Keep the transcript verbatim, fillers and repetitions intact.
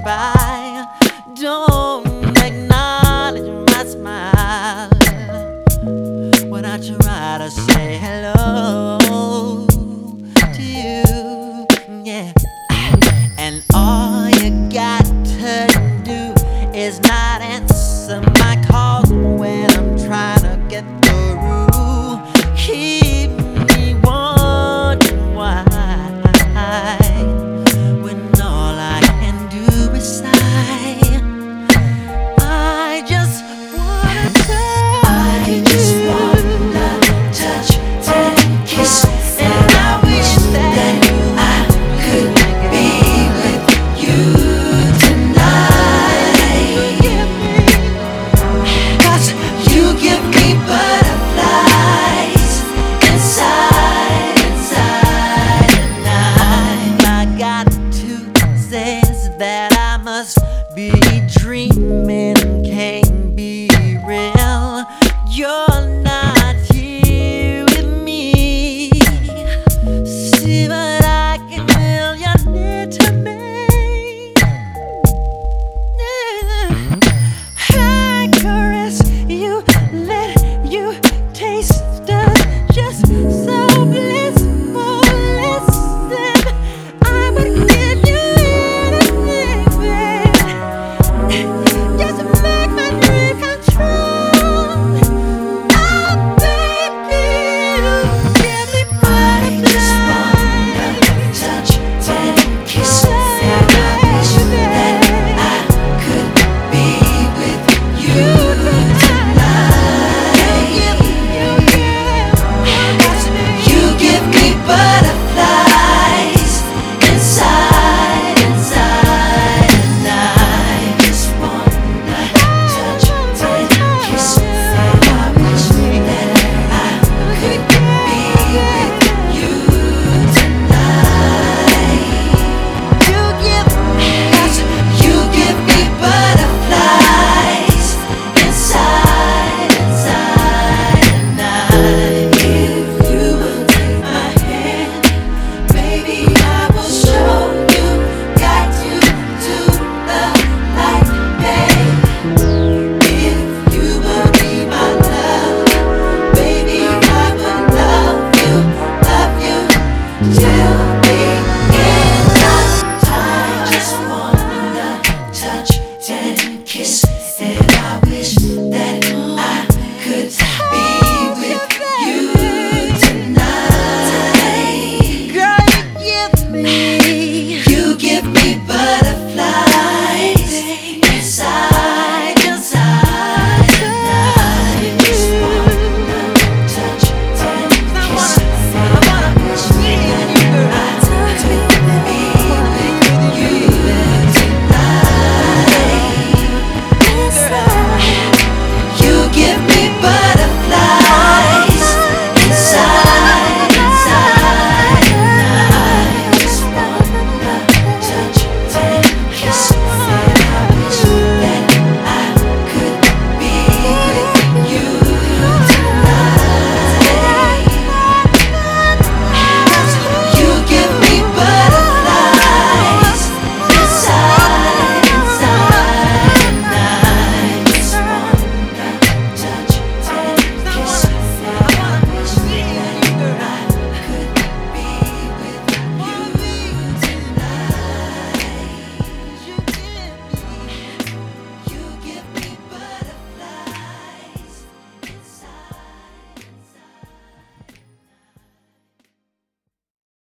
by. Don't acknowledge my smile when I try to say hello to you, yeah. And all you got to do is not answer my calls when I'm trying to get through. Keep me wondering why, when all I can do is sigh. I just wanna touch. I just wanna touch and kiss, and I wish that I could be with you tonight. 'Cause you give me butterflies inside, inside, and All I got to say is that I must be dreaming, can't be real. You're